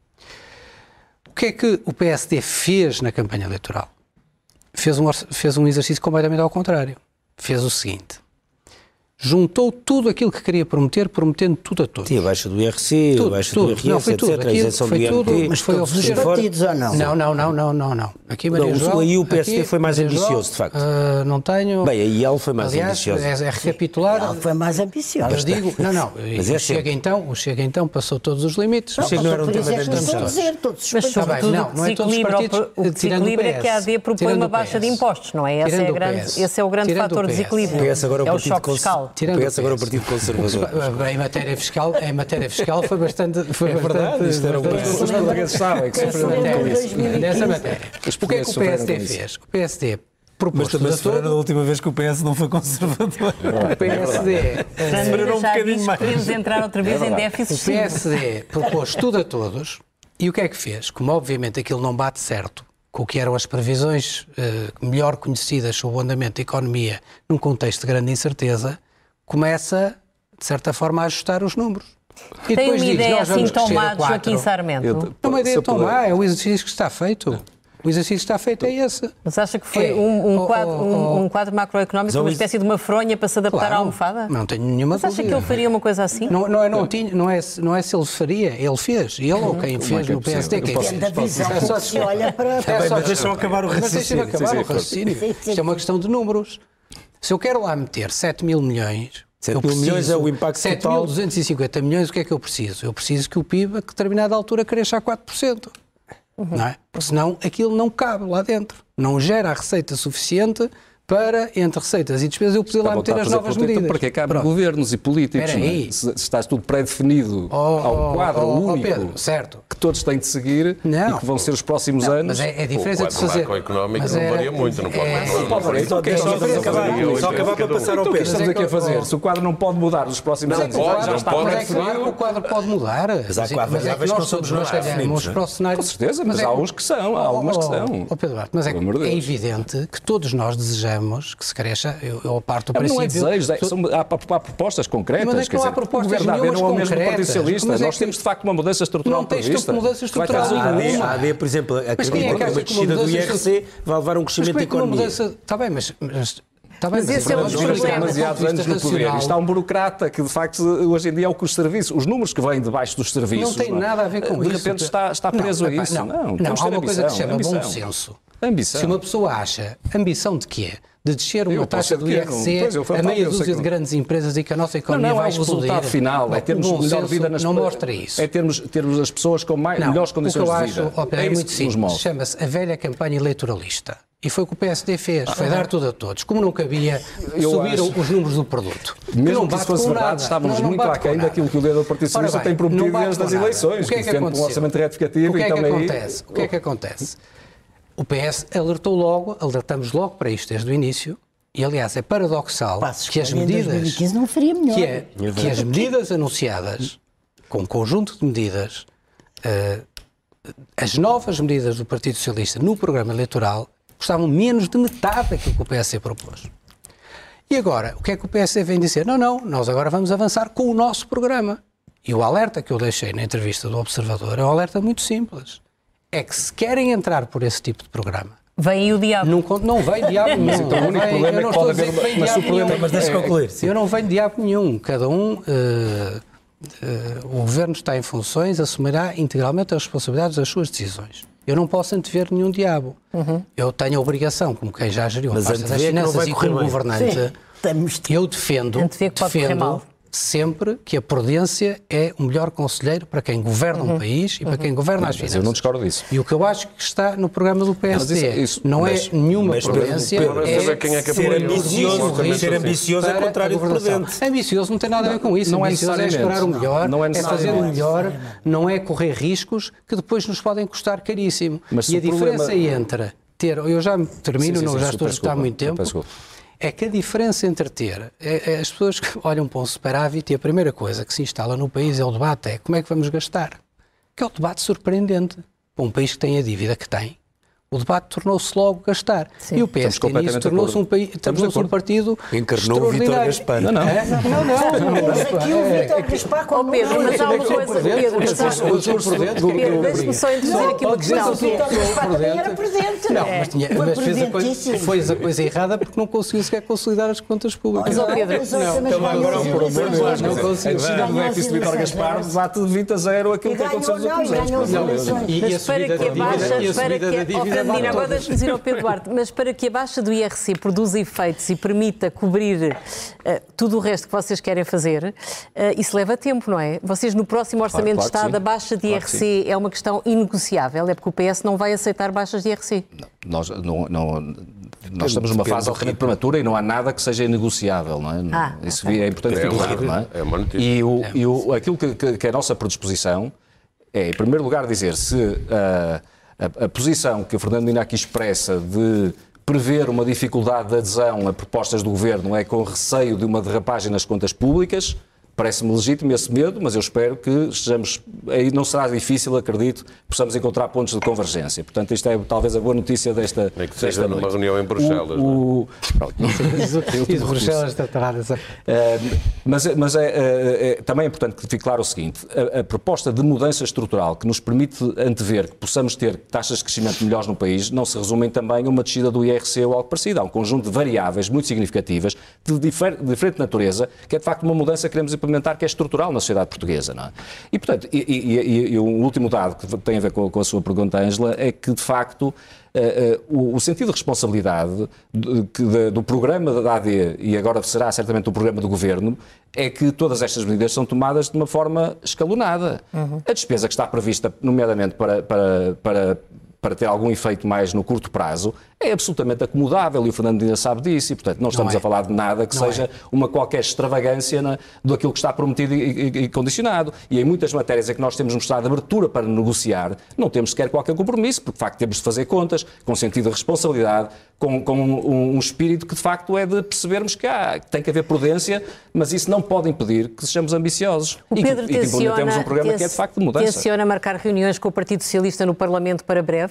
O que é que o PSD fez na campanha eleitoral? Fez um exercício completamente ao contrário. Fez o seguinte: juntou tudo aquilo que queria prometer, prometendo tudo a todos. Sim, a baixa do IRC, a baixa do IRS, etc. A isenção do IMT. Mas foi oferecido partidos ou não? Não. Aqui, Maria João, aí o PSD foi mais ambicioso, de facto. Não tenho... Bem, aí ele foi mais ambicioso. É recapitular... Ele foi mais ambicioso. Mas digo... Mas o Chega então passou todos os limites. O Chega não era um tema de Mas sobretudo o desequilíbrio é que a AD propõe uma baixa de impostos, não é? Esse é o grande fator de desequilíbrio. É o choque fiscal. PS agora o Partido Conservador. Em matéria fiscal foi bastante... É verdade, isto era os portugueses sabem que sofreram nessa matéria. O que é que o PSD fez? O PSD propôs tudo a todos. Da última vez que o PS não foi conservador. O PSD... Já disse que podemos entrar outra vez em déficit. O PSD propôs tudo a todos e o que é que fez? Como obviamente aquilo não bate certo com o que eram as previsões melhor conhecidas sobre o andamento da economia num contexto de grande incerteza, começa, de certa forma, a ajustar os números. E tem uma ideia assim tão má de Joaquim Sarmento? Não é uma ideia tão má, é o exercício que está feito. O exercício que está feito é esse. Mas acha que foi um quadro macroeconómico, uma espécie de uma fronha para se adaptar à almofada? Não tenho nenhuma dúvida. Mas acha que ele faria uma coisa assim? Não é se ele faria, ele fez. Ele ou quem fez no PSD. Depende da visão. Se olha para... Mas deixa-me acabar o raciocínio. Isto é uma questão de números. Se eu quero lá meter 7 mil milhões... 7 mil milhões é o impacto total. 7.250 milhões, o que é que eu preciso? Eu preciso que o PIB, a determinada altura, cresça a 4%. Não é? Porque senão aquilo não cabe lá dentro. Não gera a receita suficiente para, entre receitas e despesas, eu poder lá meter as novas medidas. Então, para que cabe governos e políticos? Se está tudo pré-definido ao quadro único Pedro, certo, que todos têm de seguir e que vão ser os próximos anos. Mas é diferença de fazer. O macroeconómico não varia muito, não pode variar. Só acabar para passar ao Pedro. O que estamos aqui a fazer? Se o quadro não pode mudar nos próximos anos, já está pré-definido. O quadro pode mudar. Mas há variáveis que não somos nós que definimos. Com certeza, mas há uns que são, há algumas que são. Mas é evidente que todos nós desejamos que se cresça. Eu parto do princípio... Não é desejos, há propostas concretas. Mas é que não há propostas nenhumas não é o mesmo concretas. Potencialista. Nós temos, de facto, uma mudança estrutural prevista. Não tens mudança estrutural. A AD, por exemplo, acredita que uma descida do IRC vai levar a um crescimento da economia. Está bem, mas esse é um dos problemas. Demasiados anos no poder. Isto há um burocrata que, de facto, hoje em dia é o que os serviços, os números que vêm debaixo dos serviços... Não tem nada a ver com isso. De repente está preso a isso. Não, há uma coisa que se chama bom senso. Ambição. Se uma pessoa acha, ambição de quê? De descer uma taxa do IRC a meia dúzia de grandes empresas e que a nossa economia vai explodir. O resultado final é termos melhor vida nas não mostra isso. É termos as pessoas com melhores condições de vida. O que eu acho é muito simples. Chama-se a velha campanha eleitoralista. E foi o que o PSD fez, foi dar tudo a todos. Como não cabia, subiram os números do produto. Mesmo que isso fosse verdade, estávamos muito aquém daquilo que o líder do Partido Socialista tem prometido desde as eleições. O que é que aconteceu? Um orçamento retificativo. O que é que acontece? O PS alertamos logo para isto desde o início, e aliás é paradoxal que as medidas, não faria melhor. Que as medidas anunciadas, com um conjunto de medidas, as novas medidas do Partido Socialista no programa eleitoral, custavam menos de metade daquilo que o PSD propôs. E agora, o que é que o PSD vem dizer? Não, nós agora vamos avançar com o nosso programa. E o alerta que eu deixei na entrevista do Observador é um alerta muito simples. É que se querem entrar por esse tipo de programa... Vem aí o diabo. Não vem diabo nenhum. Então, o único problema é que pode haver... Mas deixa concluir. Eu não venho diabo nenhum. Cada um... o Governo está em funções, assumirá integralmente as responsabilidades das suas decisões. Eu não posso antever nenhum diabo. Eu tenho a obrigação, como quem já geriu a pasta das finanças e como governante, eu defendo sempre que a prudência é o melhor conselheiro para quem governa um país e para quem governa as finanças. Eu não discordo disso. E o que eu acho que está no programa do PSD não é nenhuma prudência, ser ambicioso é contrário de prudente. Ambicioso não tem nada a ver com isso. Não ambicioso é esperar o melhor, é fazer o melhor, não é correr riscos que depois nos podem custar caríssimo. E a diferença entre ter... Eu já termino, já estou a estar há muito tempo. É que a diferença entre as pessoas que olham para um superávit e a primeira coisa que se instala no país é o debate, é como é que vamos gastar. Que é o debate surpreendente. Para um país que tem a dívida que tem, o debate tornou-se logo gastar. Sim. E o PSD nisso tornou-se um partido encarnou o Vítor Gaspar. Não. Mas aqui o Vítor Gaspar... Pedro, mas há uma coisa... Pedro, deixe-me só introduzir aqui uma questão. O Vítor Gaspar também era presente. Não, mas fez a coisa errada porque não conseguiu sequer consolidar as contas públicas. Mas, Pedro... Não conseguiu. A do EFIS de Vítor Gaspar bate de 20-0 aquilo que aconteceu nos últimos anos. E a subida da dívida... Agora deixe-me dizer ao Pedro Duarte, mas para que a baixa do IRC produza efeitos e permita cobrir tudo o resto que vocês querem fazer, isso leva tempo, não é? Vocês no próximo Orçamento de Estado, a baixa de IRC é uma questão inegociável, é porque o PS não vai aceitar baixas de IRC. Nós estamos numa fase altamente prematura e não há nada que seja inegociável, não é? Isso é importante ficar, não é? É uma notícia. E aquilo que é a nossa predisposição é, em primeiro lugar, dizer se a posição que a Fernando Medina aqui expressa de prever uma dificuldade de adesão a propostas do Governo é com receio de uma derrapagem nas contas públicas. Parece-me legítimo esse medo, mas eu espero que estejamos... Aí não será difícil, acredito, possamos encontrar pontos de convergência. Portanto, isto é talvez a boa notícia desta noite. É que seja numa reunião em Bruxelas. Bruxelas está tarada. Mas também é importante que fique claro o seguinte. A proposta de mudança estrutural que nos permite antever que possamos ter taxas de crescimento melhores no país não se resumem também a uma descida do IRC ou algo parecido. Há um conjunto de variáveis muito significativas de diferente natureza, que é de facto uma mudança que queremos implementar, que é estrutural na sociedade portuguesa, não é? E, portanto, e um último dado que tem a ver com a sua pergunta, Ângela, é que, de facto, o sentido de responsabilidade do programa da AD, e agora será certamente o programa do Governo, é que todas estas medidas são tomadas de uma forma escalonada. A despesa que está prevista, nomeadamente para ter algum efeito mais no curto prazo, é absolutamente acomodável e o Fernando Medina sabe disso e, portanto, não estamos a falar de nada que seja uma qualquer extravagância daquilo que está prometido e condicionado. E em muitas matérias em que nós temos mostrado abertura para negociar, não temos sequer qualquer compromisso, porque, de facto, temos de fazer contas com sentido de responsabilidade, com um espírito que, de facto, é de percebermos que tem que haver prudência, mas isso não pode impedir que sejamos ambiciosos e que implementemos um programa que é, de facto, de mudança. Tenciona marcar reuniões com o Partido Socialista no Parlamento para breve?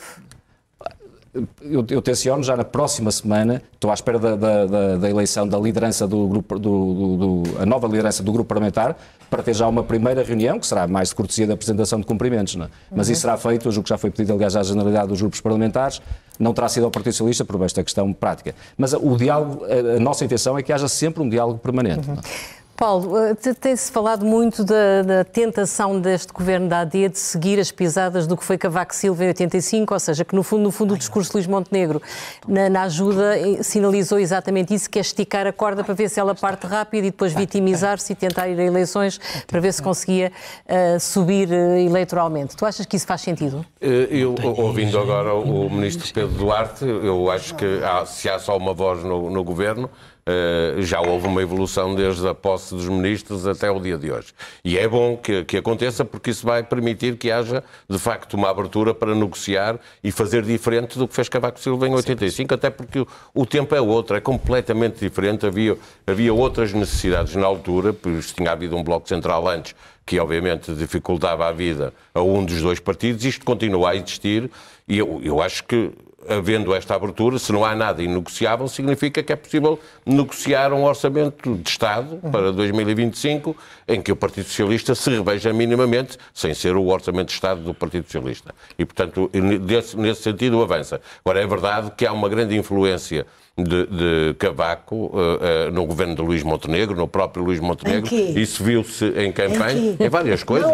Eu tenciono já na próxima semana, estou à espera da eleição da liderança do grupo, a nova liderança do grupo parlamentar, para ter já uma primeira reunião, que será mais de cortesia da apresentação de cumprimentos, não é? Mas isso será feito, hoje o que já foi pedido, aliás, à generalidade dos grupos parlamentares, não terá sido ao Partido Socialista por esta questão prática. Mas o diálogo, a nossa intenção é que haja sempre um diálogo permanente. Não é? Paulo, tem-se falado muito da tentação deste governo da AD de seguir as pisadas do que foi Cavaco Silva em 85, ou seja, que no fundo o discurso de Luís Montenegro na ajuda sinalizou exatamente isso, que é esticar a corda para ver se ela parte rápido e depois vitimizar-se e tentar ir a eleições para ver se conseguia subir eleitoralmente. Tu achas que isso faz sentido? Eu, ouvindo agora o ministro Pedro Duarte, eu acho que se há só uma voz no governo, já houve uma evolução desde a posse dos ministros até o dia de hoje. E é bom que aconteça, porque isso vai permitir que haja, de facto, uma abertura para negociar e fazer diferente do que fez Cavaco Silva em 85, até porque o tempo é outro, é completamente diferente. Havia outras necessidades na altura, pois tinha havido um bloco central antes, que obviamente dificultava a vida a um dos dois partidos. Isto continua a existir e eu acho que, havendo esta abertura, se não há nada inegociável, significa que é possível negociar um orçamento de Estado para 2025 em que o Partido Socialista se reveja minimamente, sem ser o orçamento de Estado do Partido Socialista. E, portanto, nesse sentido avança. Agora, é verdade que há uma grande influência de Cavaco no governo de Luís Montenegro, no próprio Luís Montenegro. Isso viu-se em campanha, em várias coisas.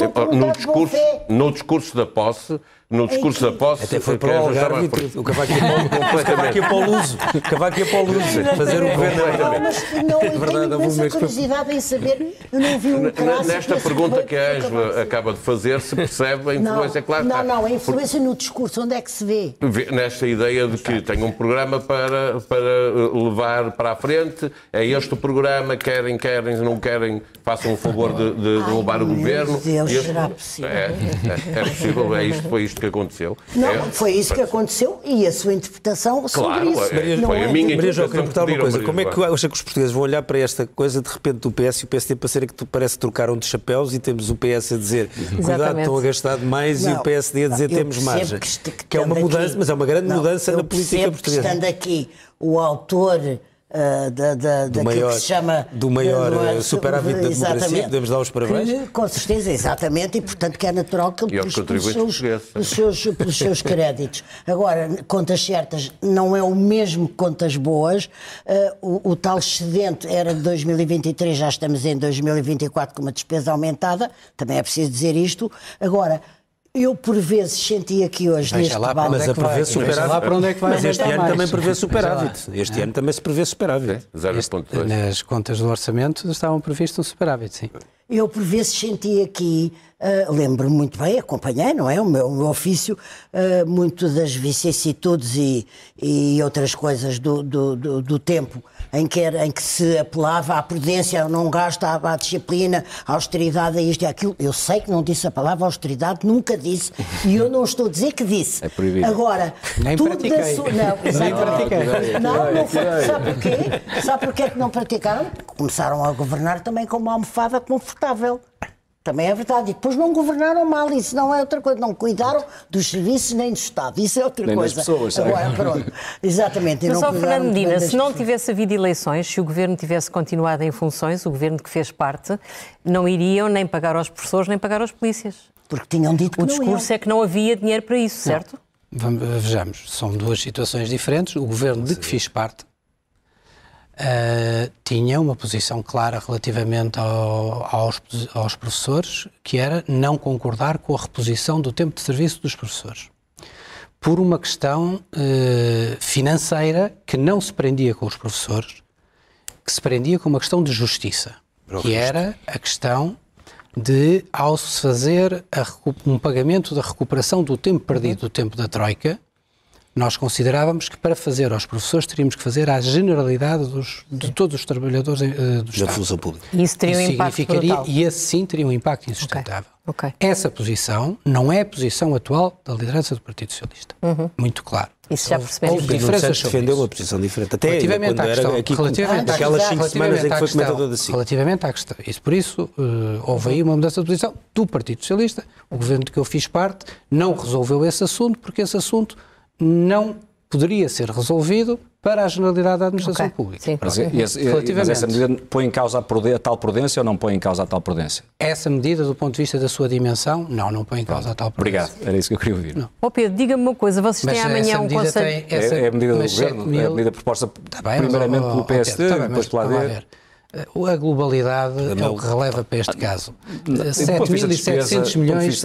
No discurso da posse. Até foi para o Algarve, o Cavaco ia para o Luso. Fazer o governo. Não, eu tenho imensa curiosidade em saber, eu não vi um clássico. Nesta pergunta que a Ângela acaba de fazer, se percebe a influência, claro. Não, a influência no discurso, onde é que se vê? Nesta ideia de que tem um programa para levar para a frente, é este o programa, querem, não querem, façam o favor de levar o governo. Será possível? É possível, foi isto que aconteceu. Não, foi isso que aconteceu e a sua interpretação sobre isso. Foi a minha interpretação. Eu queria perguntar uma coisa. Como é que acha que os portugueses vão olhar para esta coisa, de repente, do PS e o PSD para ser que parece que trocaram de chapéus e temos o PS a dizer cuidado, estão a gastar demais, e o PSD a dizer temos margem. Que é uma mudança, mas é uma grande mudança na política portuguesa. Estando aqui o autor daquilo que se chama do maior superávit da democracia, podemos dar os parabéns. Com certeza, exatamente, e portanto que é natural que ele puxe pelos seus créditos. Agora, contas certas não é o mesmo que contas boas. O tal excedente era de 2023, já estamos em 2024 com uma despesa aumentada, também é preciso dizer isto. Agora, eu, por vezes, senti aqui hoje neste debate... Mas a prever superávit. Mas este ano também prevê superávit. Este ano também se prevê superávit. Nas contas do orçamento estavam previstos um superávit, sim. Eu, por vezes, senti aqui, lembro-me muito bem, acompanhei, não é? O meu ofício, muito das vicissitudes e outras coisas do tempo em que se apelava à prudência, ao não gasto, à disciplina, à austeridade, a isto e aquilo. Eu sei que não disse a palavra austeridade, nunca disse, e eu não estou a dizer que disse. É proibido. Agora, nem tudo pratiquei. Não foi. Sabe porquê? Sabe porquê que não praticaram? Começaram a governar também com uma almofada confortável. Também é verdade. E depois não governaram mal, isso não é outra coisa. Não cuidaram dos serviços nem do Estado. Isso é outra nem coisa. Das pessoas, agora, pronto. Exatamente. Mas, Fernando Medina, se não tivesse havido eleições, se o governo tivesse continuado em funções, o governo de que fez parte, não iriam nem pagar aos professores, nem pagar aos polícias. Porque tinham dito que o discurso é que não havia dinheiro para isso, certo? Vejamos, são duas situações diferentes. O governo de que fiz parte tinha uma posição clara relativamente aos professores, que era não concordar com a reposição do tempo de serviço dos professores. Por uma questão financeira que não se prendia com os professores, que se prendia com uma questão de justiça, que era a questão de, ao se fazer um pagamento da recuperação do tempo perdido, do tempo da Troika, nós considerávamos que para fazer aos professores teríamos que fazer à generalidade de todos os trabalhadores do Estado. Da função pública. Isso teria um impacto brutal. E esse sim teria um impacto insustentável. Okay. Essa posição não é a posição atual da liderança do Partido Socialista. Muito claro. Isso já percebemos. Houve diferenças sobre defendeu isso. uma posição diferente. Até relativamente à questão, aquelas 5 semanas em que foi comentador da SIC. Relativamente à questão. Isso, por isso, houve aí uma mudança de posição do Partido Socialista. O governo de que eu fiz parte não resolveu esse assunto, porque esse assunto não poderia ser resolvido para a generalidade da administração pública. Sim. Mas essa medida põe em causa a tal prudência ou não põe em causa a tal prudência? Essa medida, do ponto de vista da sua dimensão, não põe em causa a tal prudência. Obrigado, era isso que eu queria ouvir. Pedro, diga-me uma coisa, vocês têm amanhã um conselho... É a medida do governo, é a medida proposta primeiramente pelo PSD, depois pela AD. A globalidade é o que releva para este caso. 7.700 milhões,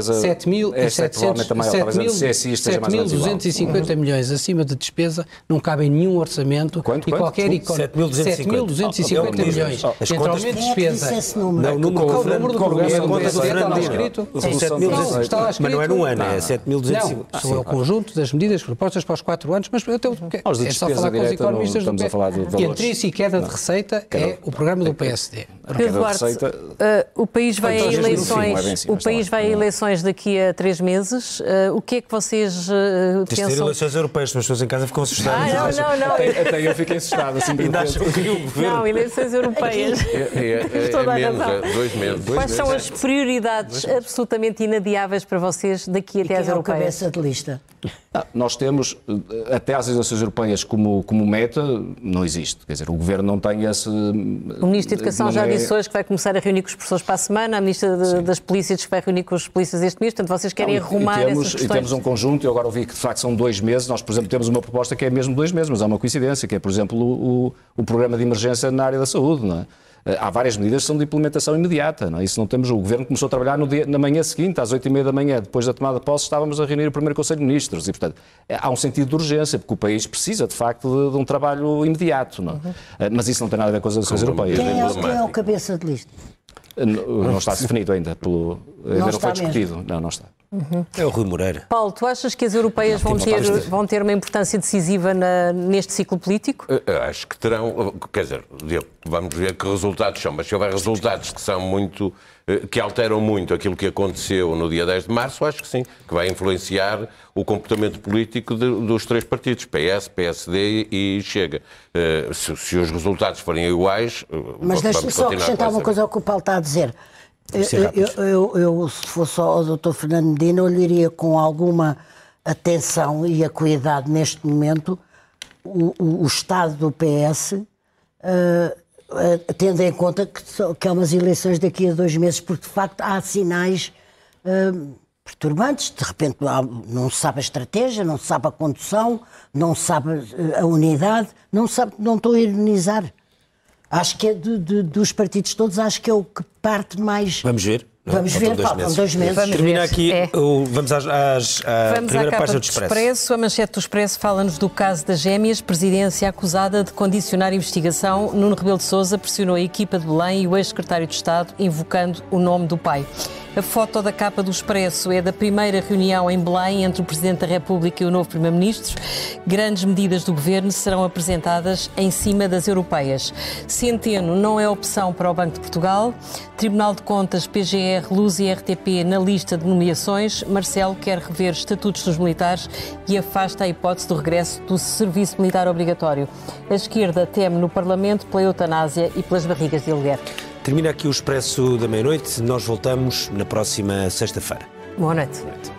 7.250 milhões acima de despesa não cabem em nenhum orçamento e qualquer economia. 7.250 milhões. Entre aumento de despesa. Não, o número do programa está lá escrito. Mas não é num ano, é 7.250. Não, é o conjunto das medidas propostas para os 4 anos, mas é só falar com os economistas do PS. Entre isso e queda de receita é o programa do PSD. Pedro Duarte, o país vai a eleições. O país vai a eleições daqui a 3 meses. O que é que vocês pensam? Tens de ter eleições europeias, as pessoas em casa ficam assustadas. Não. Até eu fiquei assustado. Assim, Não, eleições europeias. É menos, 2 meses. Quais são as prioridades absolutamente inadiáveis para vocês daqui até às europeias? Cabeça de lista. Nós temos, até às eleições europeias, como meta, não existe. Quer dizer, o Governo não tem esse... O Ministro da Educação já disse hoje que vai começar a reunir com os professores para a semana, a Ministra das Polícias que vai reunir com os polícias este mês, portanto vocês querem arrumar essas questões. E temos um conjunto, eu agora ouvi que de facto são 2 meses, nós por exemplo temos uma proposta que é mesmo 2 meses, mas há uma coincidência, que é por exemplo o programa de emergência na área da saúde, não é? Há várias medidas que são de implementação imediata, não é? Isso não temos. O Governo começou a trabalhar na manhã seguinte, às 8h30 da manhã, depois da tomada de posse, estávamos a reunir o primeiro Conselho de Ministros e, portanto, há um sentido de urgência, porque o país precisa, de facto, de um trabalho imediato, não é? Mas isso não tem nada a ver com as eleições europeias. Quem é o cabeça de lista? Não está definido ainda, ainda não foi discutido. Não está. É o Rui Moreira. Paulo, tu achas que as europeias vão ter uma importância decisiva neste ciclo político? Acho que terão, quer dizer, vamos ver que resultados são, mas se houver resultados que são muito, que alteram muito aquilo que aconteceu no dia 10 de março, acho que sim, que vai influenciar o comportamento político dos 3 partidos, PS, PSD e Chega. Se os resultados forem iguais, mas deixa-me só acrescentar uma coisa ao que o Paulo está a dizer. Eu, se fosse ao Dr. Fernando Medina, olharia com alguma atenção e acuidade neste momento o estado do PS, tendo em conta que há umas eleições daqui a 2 meses, porque de facto há sinais perturbantes. De repente não se sabe a estratégia, não se sabe a condução, não se sabe a unidade, não estou a ironizar. Acho que é dos partidos todos, acho que é o que parte mais... Vamos ver. Vamos ver, faltam 2 meses. Termina aqui, vamos à primeira página do Expresso. A manchete do Expresso fala-nos do caso das gêmeas, presidência acusada de condicionar a investigação. Nuno Rebelo de Sousa pressionou a equipa de Belém e o ex-secretário de Estado, invocando o nome do pai. A foto da capa do Expresso é da primeira reunião em Belém entre o Presidente da República e o novo Primeiro-Ministro. Grandes medidas do Governo serão apresentadas em cima das europeias. Centeno não é opção para o Banco de Portugal. Tribunal de Contas, PGR, Luz e RTP na lista de nomeações. Marcelo quer rever estatutos dos militares e afasta a hipótese do regresso do serviço militar obrigatório. A esquerda teme no Parlamento pela eutanásia e pelas barrigas de aluguer. Termina aqui o Expresso da meia-noite. Nós voltamos na próxima sexta-feira. Boa noite.